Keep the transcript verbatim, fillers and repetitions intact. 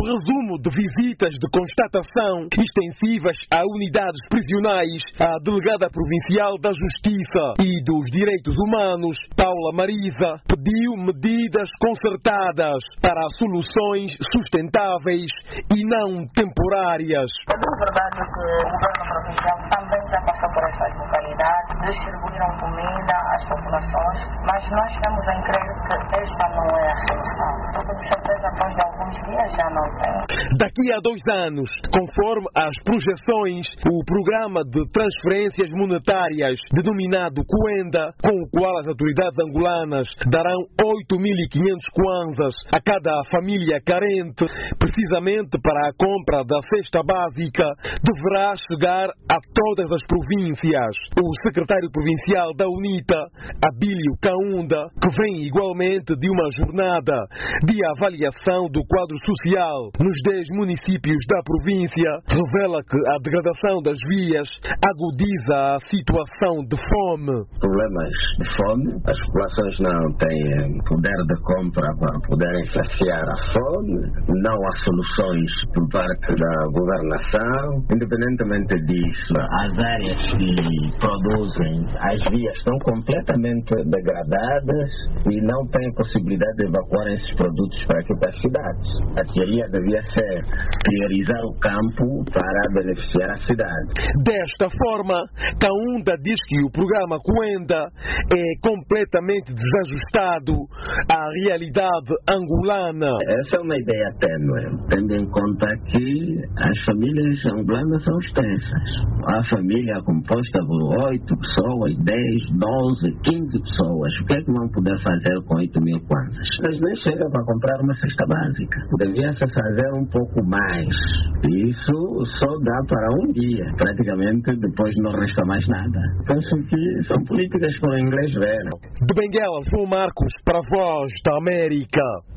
resumo de visitas de constatação extensivas a unidades prisionais, a delegada provincial da Justiça e dos Direitos Humanos, Paula Marisa, pediu medidas concertadas para soluções sustentáveis e não temporárias. É bem verdade que o governo provincial também já passou por essas localidades, distribuíram comida às populações, mas nós temos em crer que esta não é a solução. Porque de certeza após alguns dias já não tem. Daqui a dois anos, conforme as projeções, o programa de transferências monetárias denominado Cuenda, com o qual as autoridades angolanas darão oito mil e quinhentos kwanzas a cada família carente, precisamente para a compra da cesta básica, deverá chegar a todas as províncias. O secretário provincial da UNITA, Abílio Kaunda, que vem igualmente de uma jornada de avaliação do quadro social nos dez municípios da província, revela que a degradação das vias agudiza a situação de fome. Problemas de fome, as populações não têm poder de compra para poderem saciar a fome, não há soluções por parte da governação. Independentemente disso, as áreas que produzem, as vias estão completamente degradadas e não têm possibilidade de evacuar esses produtos para aqui para as cidades. A teoria devia ser priorizar o campo para beneficiar a cidade. Desta forma, Kaunda diz que o programa Cuenda é completamente desajustado à realidade angolana. Essa é uma ideia tênue, tendo em conta que as famílias angolanas são extensas. A família é composta por oito pessoas, dez, doze, quinze pessoas. O que é que vão poder fazer com oito mil kwanzas? Mas nem chega para comprar uma cesta básica. Devia-se fazer um pouco mais. Isso só dá para um dia. Praticamente depois não resta mais nada. Penso que são políticas que o inglês vê. De Benguela, João Marcos, para a Voz da América.